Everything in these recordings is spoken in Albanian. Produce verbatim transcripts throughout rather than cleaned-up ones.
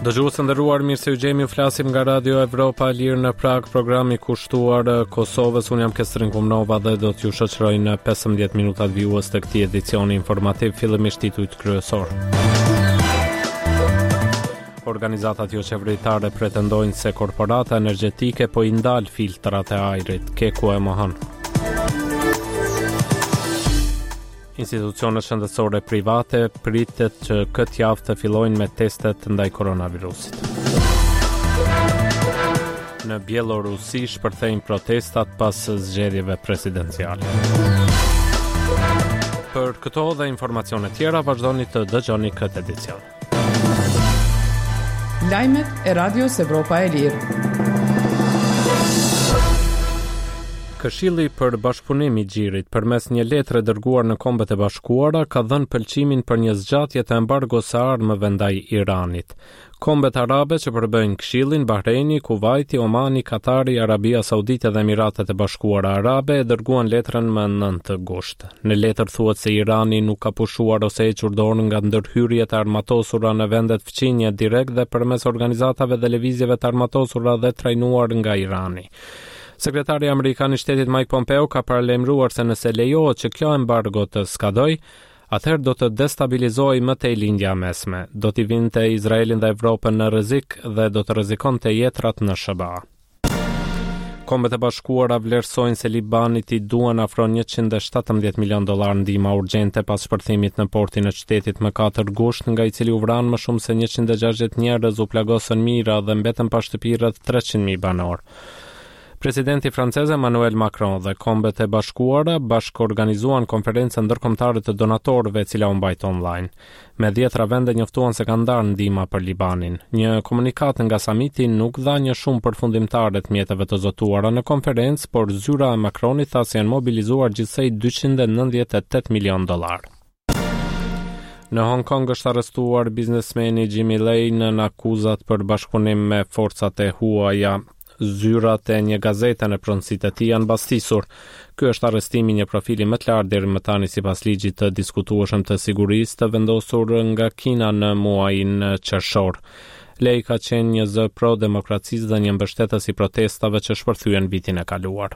Dëgjues të nderuar, mirë se u gjemi, u flasim nga Radio Evropa e Lirë në Prag, programi kushtuar Kosovës. Unë jam Kestrin Kumnova dhe do t'ju shoqëroj në pesëmbëdhjetë minutat vijues të këtij edicioni informativ, fillimisht titujt kryesor. Organizatat jo qeveritare pretendojnë se korporata energjetike po i ndal filtrat e ajrit. Keku e mohon. Institucionet shëndetësore private pritet që këtë javë të fillojnë me testet ndaj koronavirusit. Në Bielorusi shpërthejnë protestat pas zgjedhjeve presidenciale. Për këto dhe informacione tjera vazhdoni të dëgjoni këtë edicion. Lajmet e Radios Evropa e Lirë. Këshilli për bashkëpunim i Xhirit përmes një letre dërguar në Kombet e Bashkuara ka dhënë pëlqimin për një zgjatje të embargos së armëve ndaj Iranit. Kombet arabe që përbëjnë Këshillin, Bahreini, Kuvaiti, Omani, Katari, Arabia Saudite dhe Emiratet e Bashkuara Arabe e dërguan letrën më nëntë gusht. Në letër thuhet se Irani nuk ka pushuar ose hequr dorë nga ndërhyrjet e armatosura në vendet fqinje direkt dhe përmes organizatave dhe lëvizjeve të armatosura dhe trajnuar nga Irani. Sekretari Amerikan i Shtetit Mike Pompeo ka paralajmëruar se nëse lejohet që kjo embargo të skadojë, atëherë do të destabilizojë më tej lindja mesme, do t'i vinte Izraelin dhe Evropën në rrezik dhe do të rrezikonte jetrat në S B A. Kombet e Bashkuara vlerësojnë se Libanit i duan afro njëqind e shtatëmbëdhjetë milion dollar ndihma urgjente pas shpërthimit në portin e qytetit më katër gusht, nga i cili u vran më shumë se njëqind e gjashtëdhjetë njerëz, u plagosën mijëra dhe mbetën pa shtëpi rreth treqind mijë banor. Presidenti francez Emmanuel Macron dhe Kombet e Bashkuara bashkëorganizuan konferencën ndërkombëtare të donatorëve, e cila u mbajt online. Me dhjetra vende njoftuan se kanë ndarë ndihma për Libanin. Një komunikat nga samiti nuk dha një shumë përfundimtare të mjeteve të zotuara në konferencë, por zyra e Macronit tha se janë mobilizuar gjithsej dyqind e nëntëdhjetë e tetë milion dollar. Në Hong Kong është arrestuar biznesmeni Jimmy Lai në akuzat për bashkëpunim me forcat e huaja. Zyrat e një gazete në pronësitë e tij janë mbastisur. Ky është arrestimi i një profili më të lartë deri më tani sipas ligjit të diskutueshëm të sigurisë të vendosur nga Kina në muajin qershor. Lei ka qenë një zë pro-demokracisë dhe një mbështetës i protestave që shpërthyen vitin e kaluar.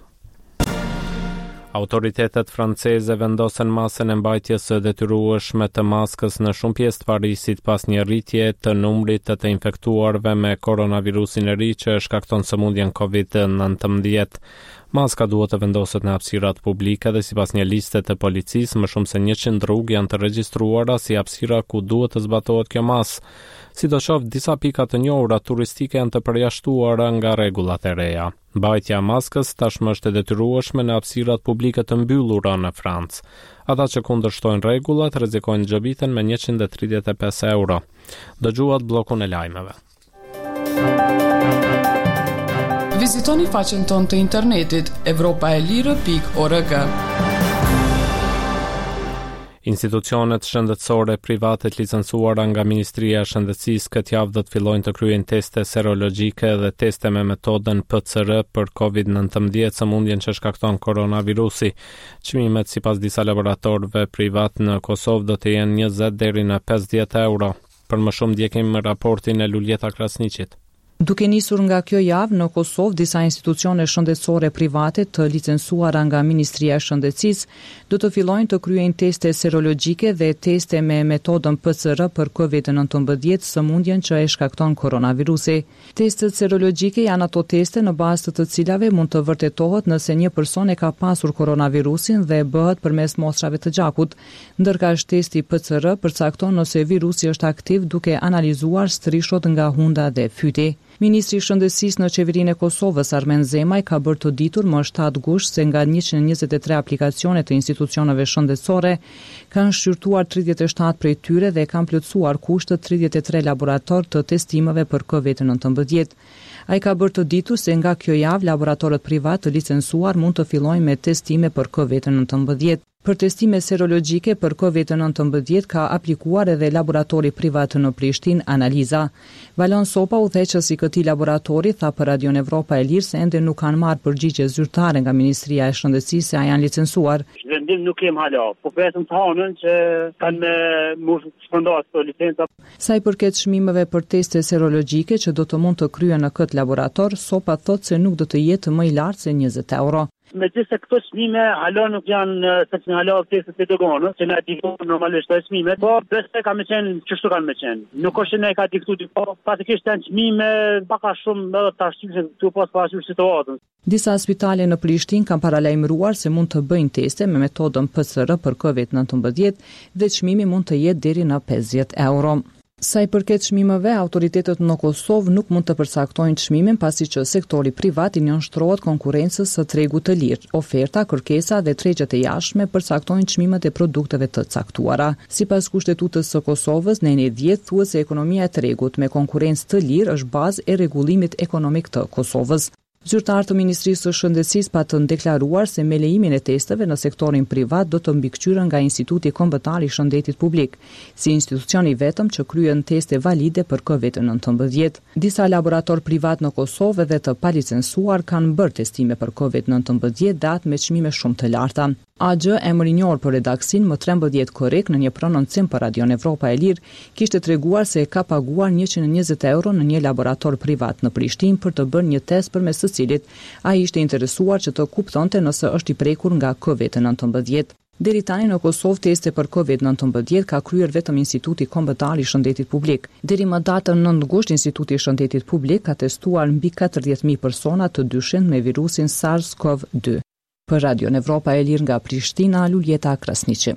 Autoritetet franceze vendosen masën e mbajtjes së detyrueshme të maskës në shumë pjesë të Parisit pas një rritje të numrit të të infektuarve me koronavirusin e ri që shkakton sëmundjen covid nëntëmbëdhjetë. Maska duhet të vendoset në hapësirat publike dhe sipas një liste të policisë, më shumë se njëqind rrugë janë të regjistruara si hapësira ku duhet të zbatohet kjo masë. Sidoqoftë, disa pika të njohura turistike janë të përjashtuara nga rregullat e reja. Mbajtja e maskës tashmë është e detyrueshme në hapësirat publike të mbyllura në Francë. Ata që kundërshtojnë rregullat rrezikojnë xhabiten me njëqind e tridhjetë e pesë euro. Dëgjuat bllokun e lajmeve. Vizitoni faqen tonë të internetit evropa e lirë pikë org. Institucionet shëndetësore private të licencuara nga Ministria e Shëndetësisë këtë javë do të fillojnë të kryejnë teste serologjike dhe teste me metodën P C R për covid nëntëmbëdhjetë, sëmundjen që shkakton koronavirusi. Çmimet sipas disa laboratorëve privat në Kosovë do të jenë njëzet deri në pesëdhjetë euro. Për më shumë ndjekim raportin e Luljeta Krasniqit. Duke nisur nga kjo javë, në Kosovë disa institucione shëndetësore private të licencuara nga Ministria e Shëndetësisë do të fillojnë të kryejnë teste serologjike dhe teste me metodën P C R për covid nëntëmbëdhjetë, sëmundjen që e shkakton koronavirusi. Testet serologjike janë ato teste në bazë të të cilave mund të vërtetohet nëse një person e ka pasur koronavirusin dhe bëhet përmes mostrave të gjakut, ndërka është testi P C R përcakton nëse virusi është aktiv duke analizuar strishot nga hunda dhe fyti. Ministri i Shëndetësisë në qeverinë e Kosovës, Armen Zemaj, ka bërë të ditur më shtatë gusht se nga njëqind e njëzet e tre aplikacione të institucioneve shëndetësore kanë shqyrtuar tridhjetë e shtatë prej tyre dhe kanë plotësuar kushtet tridhjetë e tre laborator të testimeve për covid nëntëmbëdhjetë. Ai ka bërë të ditur se nga kjo javë laboratorët privat të licencuar mund të fillojnë me testime për covid nëntëmbëdhjetë. Për testime serologjike për kovid nëntëmbëdhjetë ka aplikuar edhe laboratori privat në Prishtinë Analiza. Valon Sopa, udhëheqësi i këtij laboratori, tha për Radion Evropa e Lirë se ende nuk kanë marrë përgjigje zyrtare nga Ministria e Shëndetësisë se a janë licencuar. Vendim nuk kem hala, po vetëm të hanën që kanë më shpërndarë të licenca. Sa i përket çmimeve për teste serologjike që do të mund të kryen në këtë laborator, Sopa thotë se nuk do të jetë më i lartë se njëzet euro. Me gjithë se këto çmime hala nuk janë se që në hala testet të dogonë, që në diktojnë normalisht të çmime, po besë ka me qenë qështu kanë me qenë. Nuk është që ne ka diktu, po patikisht janë çmime paka shumë edhe të ashtyshë të pas parasysh situatën. Disa spitale në Prishtinë kanë paralajmëruar se mund të bëjnë teste me metodën P C R për kovid nëntëmbëdhjetë dhe çmimi mund të jetë deri në pesëdhjetë euro. Sa i përket çmimeve, autoritetet në Kosovë nuk mund të përcaktojnë çmimin pasi që sektori privat i nënshtrohet konkurrencës së tregut të lirë. Oferta, kërkesa dhe tregjet e jashtme përcaktojnë çmimet e produkteve të caktuara. Sipas Kushtetutës së Kosovës, në eni dhjetë thuhet se ekonomia e tregut me konkurrencë të lirë është bazë e rregullimit ekonomik të Kosovës. Zyrtar të Ministrisë së Shëndetësisë patën deklaruar se me lejimin e testeve në sektorin privat do të mbikëqyren nga Instituti Kombëtar i Shëndetit Publik, si institucioni vetëm që kryen teste valide për kovid nëntëmbëdhjetë. Disa laborator privat në Kosovë dhe të palicencuar kanë bërë testime për kovid nëntëmbëdhjetë dhe atë me çmime shumë të larta. A G, emër i njohur për redaksin më trembëdhjetë korrekt në një prononcim për Radion Evropa e Lirë, kishte treguar se ka paguar njëqind e njëzet euro në një laborator privat në Prishtinë për të bërë një test përmes së cilit ai ishte interesuar që të kuptonte nëse është i prekur nga kovid nëntëmbëdhjetë. Deri tani në Kosovë teste për kovid nëntëmbëdhjetë ka kryer vetëm Instituti Kombëtar i Shëndetit Publik. Deri më datën nëntë gusht, Instituti i Shëndetit Publik ka testuar mbi katërdhjetë mijë persona të dyshim me virusin SARS-CoV dy. Për Radion Evropa e Lirë nga Prishtina, Luljeta Krasniqi.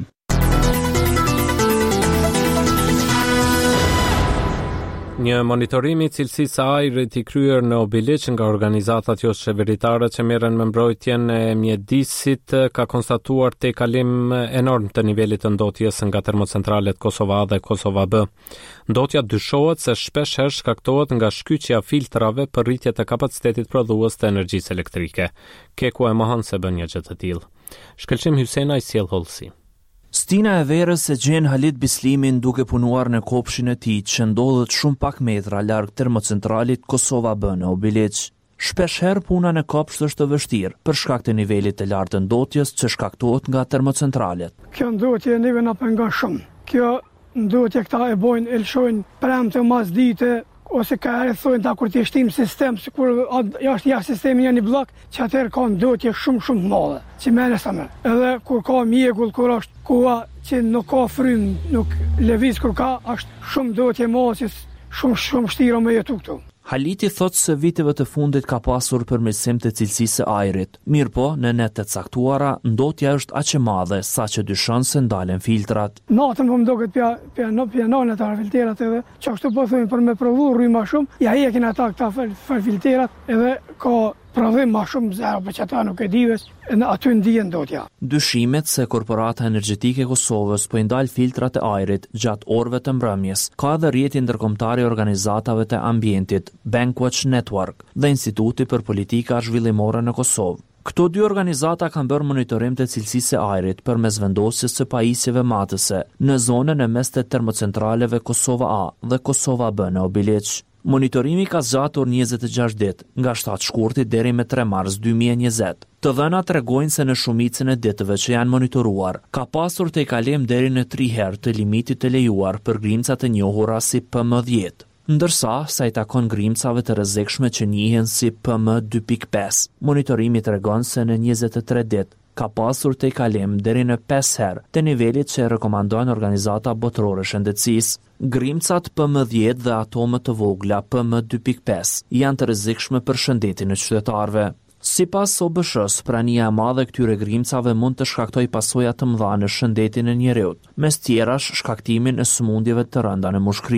Një monitorim i cilësisë së ajrit i kryer në Obiliq nga organizatat jo qeveritare që merren me mbrojtjen e mjedisit ka konstatuar tejkalim enorm të nivelit të ndotjes nga termocentralet Kosova A dhe Kosova B. Ndotja dyshohet se shpesh herë shkaktohet nga shkyqja filtrave për rritje të kapacitetit prodhues të energjisë elektrike. Keku e mohon se bën një gjë të tillë. Shkëlqim Hysena i sjell hollësi. Stina e verës se gjen Halit Bislimin duke punuar në kopshin e tij që ndodhet shumë pak metra larg termocentralit Kosova B në Obiliq. Shpesh herë puna në kopsht është e vështirë për shkak të nivelit të lartë të ndotjes që shkaktohet nga termocentralet. Kjo ndotje neve na pengon shumë. Kjo ndotje këta e bojnë elshojnë premte mas dite ose ka herë thonë ta kur ti shtim sistem sikur jashtë jashtë sistemi janë një blok që atëherë ka ndotje shumë shumë të madhe. Që më nëse më. Edhe kur ka mjekull kur është koha që nuk ka frym, nuk lëviz kur ka, është shumë ndotje e madhe, shumë shumë vështirë me jetu këtu. Haliti thot se viteve të fundit ka pasur përmirësim të cilësisë së ajrit. Mirë po, në net të caktuara, ndotja është aq e madhe sa që dyshon se ndalen filtrat. Natën po më duket pja pja no pja nën ata filtrat edhe çashtu po thonë për me provu rry më shumë, ja hekin ata këta filtrat edhe ka prodhim më shumë zero për që ata nuk e dives, në aty ndihen ndotja. Dyshimet se Korporata Energjetike e Kosovës po i ndal filtrat e ajrit gjatë orëve të mbrëmjes, ka edhe rrjeti ndërkombëtar i organizatave të ambientit, Bankwatch Network dhe Instituti për Politika Zhvillimore në Kosovë. Këto dy organizata kanë bërë monitorim të cilësisë së ajrit përmes vendosjes së pajisjeve matëse në zonën e mes të termocentraleve Kosova A dhe Kosova B në Obiliq. Monitorimi ka zgjatur njëzet e gjashtë ditë, nga shtatë shkurtit deri me tre mars dy mijë e njëzet. Të dhënat tregojnë se në shumicën e ditëve që janë monitoruar, ka pasur tejkalim deri në tri herë të limitit të lejuar për grimcat e njohura si P M dhjetë. Ndërsa, sa i takon grimcave të rrezikshme që njihen si P M dy pikë pesë, monitorimi tregon se në njëzet e tre ditë ka pasur tejkalim deri në pesë herë të nivelit që rekomandojnë organizata botërore shëndetësisë. Grimcat P M dhjetë dhe atomet të vogla P M dy pikë pesë janë të rrezikshme për shëndetin e qytetarëve. Sipas O B S-s, prania e madhe këtyre grimcave mund të shkaktojë pasoja të mëdha në shëndetin e njerëzit, mes tjerash shkaktimin e sëmundjeve të rënda në mushkëri.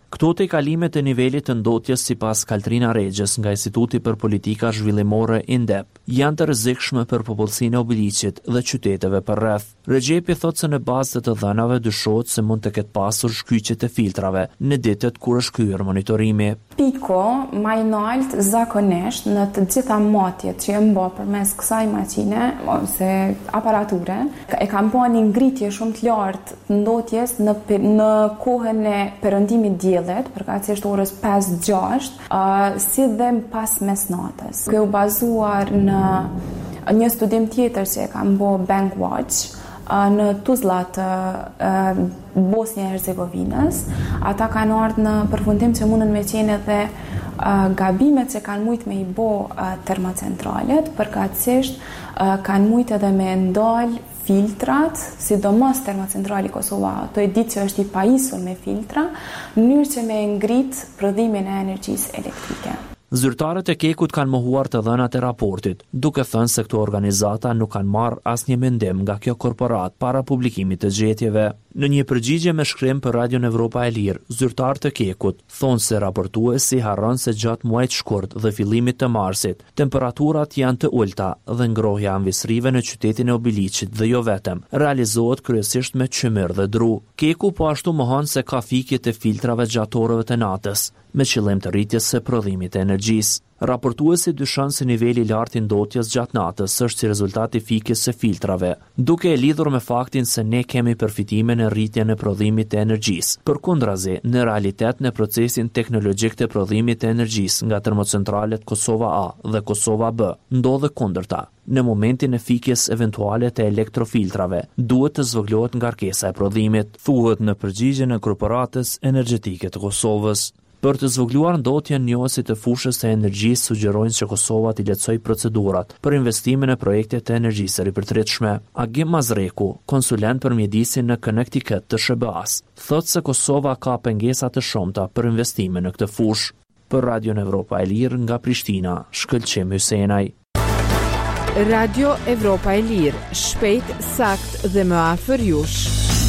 Këto tejkalimet e nivelit të ndotjes sipas Kaltrina Regjes nga Instituti për Politika Zhvillimore INDEP janë të rrezikshme për popullsinë e Obiliqit dhe qyteteve përreth. Regjepi thotë se në bazë të të dhënave dyshohet se mund të ketë pasur shkyqje të filtrave në ditët kur është kryer monitorimi. Piko më i lartë zakonisht në të gjitha matjet që janë bërë përmes kësaj makine ose aparature e kanë bërë një ngritje shumë të lartë të ndotjes në në kohën e perëndimit diellit, përkatësisht orës pesë gjashtë, uh, si dhe pas mesnatës. Kjo u bazuar në një studim tjetër që e kanë bërë Bankwatch në Tuzla të uh, Bosnia e Hercegovinës. Ata kanë ardhur në përfundim që mundën me qenë edhe uh, gabimet që kanë mujt me i bo uh, termocentralet, përkatësisht uh, kanë mujt edhe me ndal filtrat, sidomos termocentrali Kosova, ato e ditë që është i pajisur me filtra, në mënyrë që me ngrit prodhimin e energjisë elektrike. Zyrtarët e Kekut kanë mohuar të dhënat e raportit, duke thënë se këto organizata nuk kanë marrë asnjë mendim nga kjo korporat para publikimit të zgjedhjeve. Në një përgjigje me shkrim për Radion Evropa e Lirë, zyrtarët e Kekut thonë se raportuesi harron se gjatë muajit shkurt dhe fillimit të marsit, temperaturat janë të ulta dhe ngrohja e anvisrive në qytetin e Obiliqit dhe jo vetëm, realizohet kryesisht me qymyr dhe dru. Keku po ashtu mohon se ka fikje të filtrave gjatë orëve të natës, me qëllim të rritjes së prodhimit të energjisë. Raportuesi dyshon se niveli i lartë i ndotjes gjatë natës është si rezultat i fikjes së filtrave, duke e lidhur me faktin se ne kemi përfitime në rritjen e prodhimit të energjisë. Përkundrazi, në realitet në procesin teknologjik të prodhimit të energjisë nga termocentralet Kosova A dhe Kosova B, ndodhe kundërta. Në momentin e fikjes eventuale të elektrofiltrave, duhet të zvogëlohet ngarkesa e prodhimit, thuhet në përgjigjen e korporatës energjetike të Kosovës. Për të zvogëluar ndotjen, njohësit e fushës së energjisë sugjerojnë që Kosova t'i lehtësojë procedurat për investimin e projekte të energjisë së ripërtritshme. Agim Mazreku, konsulent për mjedisin në Connecticut të S B A-s, thotë se Kosova ka pengesa të shumta për investime në këtë fushë. Për Radion Evropa e Lirë nga Prishtina, Shkëlqim Hysenaj. Radio Evropa e Lirë, shpejt, sakt dhe më afër jush.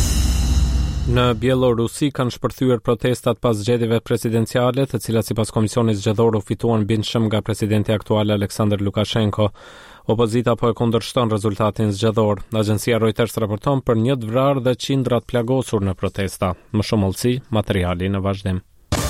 Në Bielorusi kanë shpërthyer protestat pas zgjedhjeve presidenciale, të cilat sipas Komisionit Zgjedhor u fituan bindshëm nga presidenti aktual Aleksandr Lukashenko. Opozita po e kundërshton rezultatin zgjedhor. Agjencia Reuters raporton për një të vrarë dhe qindra të plagosur në protesta. Më shumë hollësi, materiali në vazhdim.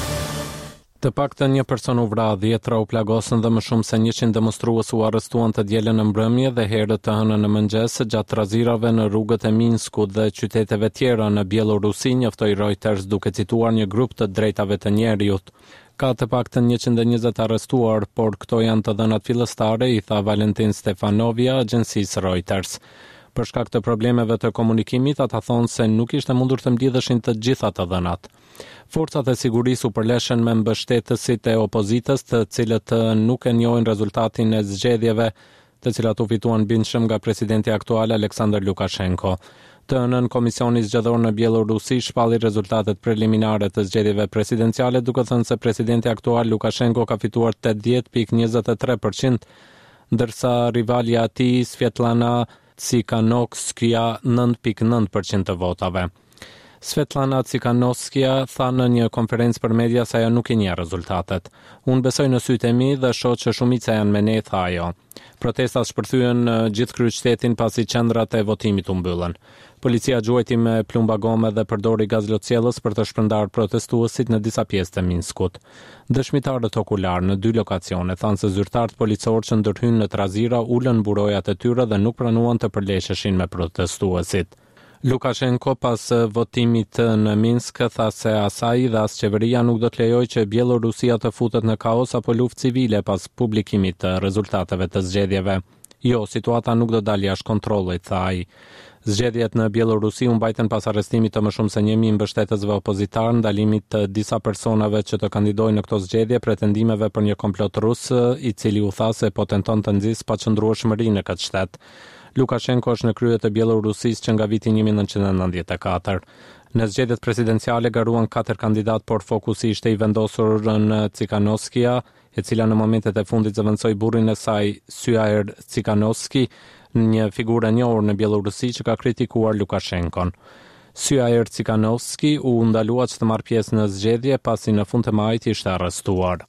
Të paktën një person u vra, dhjetra u plagosën dhe më shumë se njëqind demonstrues u arrestuan të dielën në mbrëmje dhe herët të hënën në mëngjes gjatë trazirave në rrugët e Minskut dhe qyteteve tjera në Bielorusi, njoftoi Reuters duke cituar një grup të drejtave të njerëzit. Ka të paktën njëqind e njëzet arrestuar, por këto janë të dhënat fillestare, i tha Valentin Stefanovia agjencisë Reuters. Për shkak të problemeve të komunikimit, ata thonë se nuk ishte mundur të mblidheshin të gjitha të dhënat. Forcat e sigurisë u përleshen me mbështetësit e opozitës, të cilët nuk e njohin rezultatin e zgjedhjeve, të cilat u fituan bindshëm nga presidenti aktual Aleksandr Lukashenko. Të hënën Komisioni Zgjedhor në Bielorusi shpalli rezultatet preliminare të zgjedhjeve presidenciale, duke thënë se presidenti aktual Lukashenko ka fituar tetëdhjetë pikë njëzet e tre përqind, ndërsa rivalja e tij Svetlana Tsikhanovskaya nëntë pikë nëntë përqind të votave. Svetlana Tsikhanovskaya tha në një konferencë për media se ajo nuk i njeh rezultatet. Unë besoj në sytë e mi dhe shoh që shumica janë me ne, tha ajo. Protestat shpërthyen në gjithë kryeqytetin pasi qendrat e votimit u mbyllën. Policia gjuajti me plumba gome dhe përdori gaz lotësiellës për të shpërndarë protestuesit në disa pjesë të Minskut. Dëshmitarët okular në dy lokacione thanë se zyrtarët policorë që ndërhynë në trazira ulën burojat e tyre dhe nuk pranuan të përlesheshin me protestuesit. Lukashenko pas votimit në Minsk tha se asaj dhe as qeveria nuk do të lejojë që Bielorusia të futet në kaos apo luftë civile pas publikimit të rezultateve të zgjedhjeve. Jo, situata nuk do dalë jashtë kontrollit, tha ai. Zgjedhjet në Bielorusi u mbajtën pas arrestimit të më shumë se një mijë mbështetësve opozitar, ndalimit të disa personave që të kandidojnë në këto zgjedhje, pretendimeve për një komplot rus, i cili u tha se po tenton të nxjisë paqëndrueshmëri në këtë shtet. Lukashenko është në krye të Bielorusisë që nga viti një mijë e nëntëqind e nëntëdhjetë e katër. Në zgjedhjet presidenciale garuan katër kandidat, por fokusi ishte i vendosur në Tsikhanovskaya, e cila në momentet e fundit zëvendësoi burrin e saj, Syair Tsikhanovski, një figurë e njohur në Bielorusi që ka kritikuar Lukashenkon. Syair Cikanovski u ndalua që të marrë pjesë në zgjedhje pasi në fund të majit ishte arrestuar.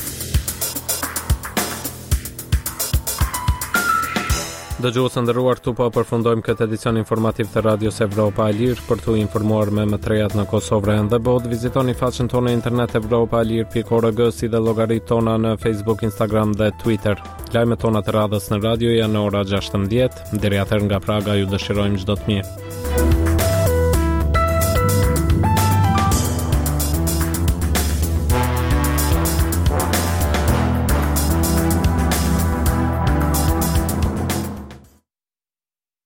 Dëgjues të nderuar, këtu po përfundojmë këtë edicion informativ të Radios Evropa e Lirë. Për t'u informuar me më të rejat në Kosovë dhe botë, vizitoni faqen tonë në internet europa e lirë pikë org, si dhe llogaritë tona në Facebook, Instagram dhe Twitter. Lajmet tona të radhës në radio janë në ora gjashtëmbëdhjetë. Deri atëherë nga Praga ju dëshirojmë çdo të mirë.